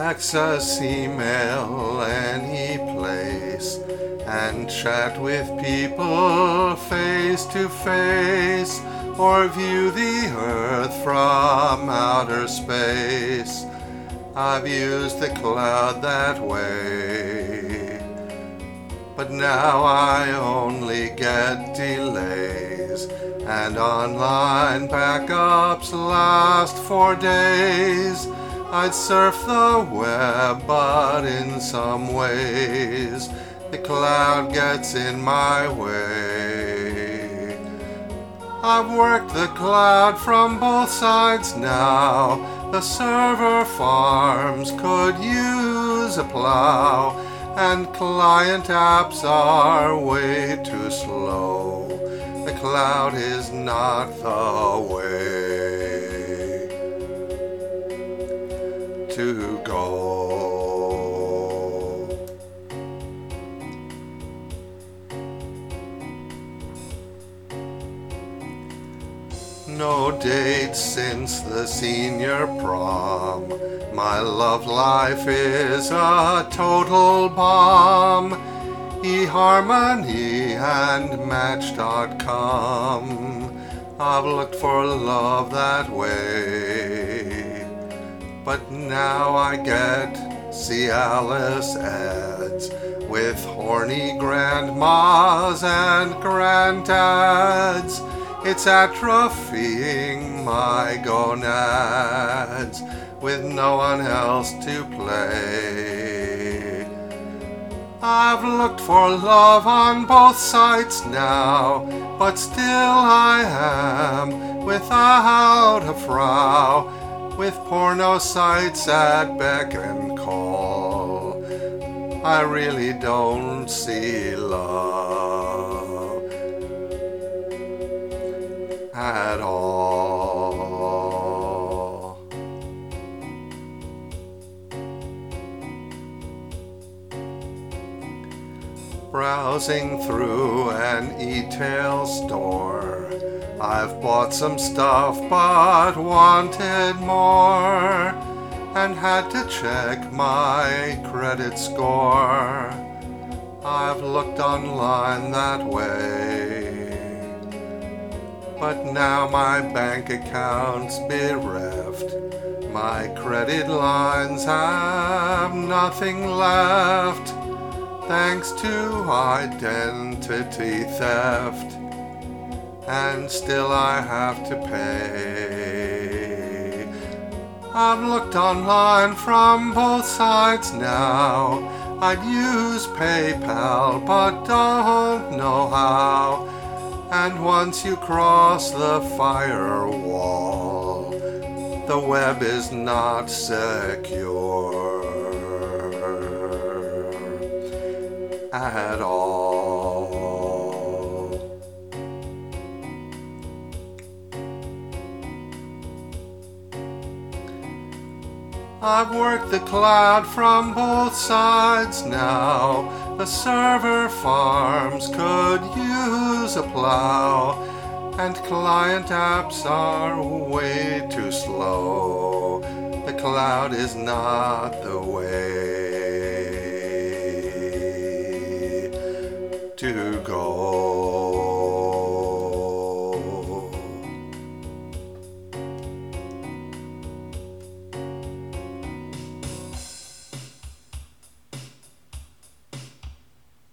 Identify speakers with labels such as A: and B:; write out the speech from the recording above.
A: access email any place and chat with people face to face, or view the earth from outer space. I've used the cloud that way, but now I only get delays, and online backups last for days. I'd surf the web, but in some ways the cloud gets in my way. I've worked the cloud from both sides now. The server farms could use a plow, and client apps are way too slow. The cloud is not the way to go. No dates since the senior prom. My love life is a total bomb. eHarmony and Match.com. I've looked for love that way, but now I get Cialis ads with horny grandmas and granddads. It's atrophying my gonads with no one else to play. I've looked for love on both sides now, but still I am without a frow, with porno sites at beck and call. I really don't see love at all. Browsing through an e-tail store, I've bought some stuff but wanted more, and had to check my credit score. I've looked online that way, but now my bank account's bereft. My credit lines have nothing left, thanks to identity theft, and still I have to pay. I've looked online from both sides now. I'd use PayPal, but don't know how. And once you cross the firewall, the web is not secure at all. I've worked the cloud from both sides now. The server farms could use a plow, and client apps are way too slow. The cloud is not the way to go.